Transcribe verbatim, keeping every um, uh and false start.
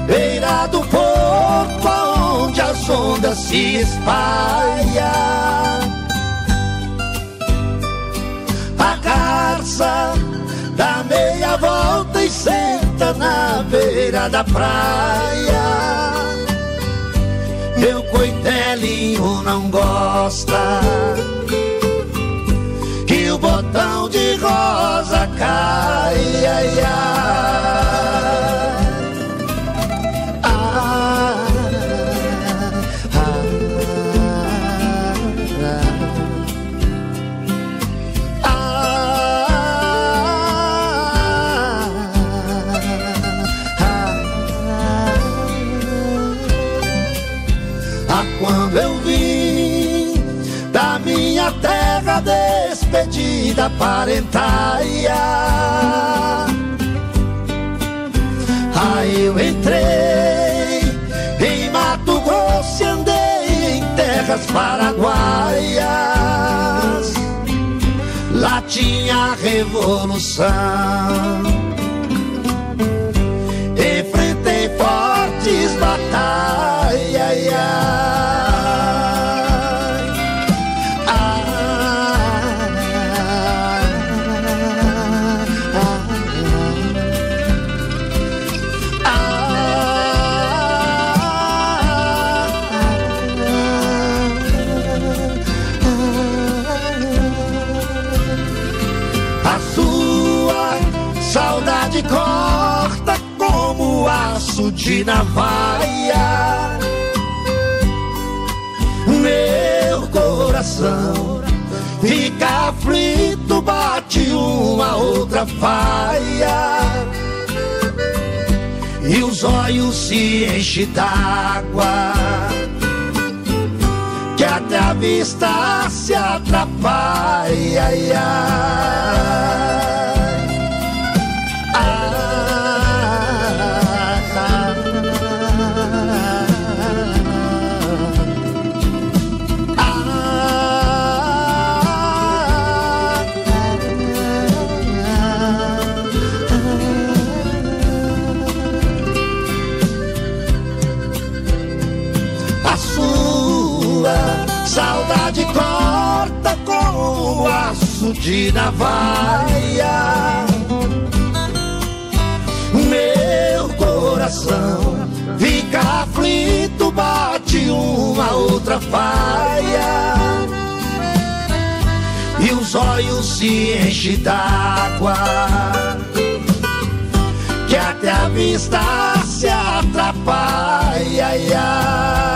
beira do porto onde as ondas se espalham. A garça dá meia volta e senta na beira da praia. Meu coitelinho não gosta que o botão de rosa cai, ai, ai. Ah, ah, ah, ah, ah. Quando eu vim da minha terra despedida parentaia, aí eu entrei em Mato Grosso e andei em terras paraguaias. Lá tinha a revolução, enfrentei fortes batalhas, ai, ai. Saudade corta como aço de navalha. Meu coração fica aflito, bate uma outra faia. E os olhos se enchem d'água, que até a vista se atrapalha, ai, ai. Saudade corta com o aço de navalha. Meu coração fica aflito, bate uma outra faia. E os olhos se enchem d'água, que até a vista se atrapalha, ai, ai.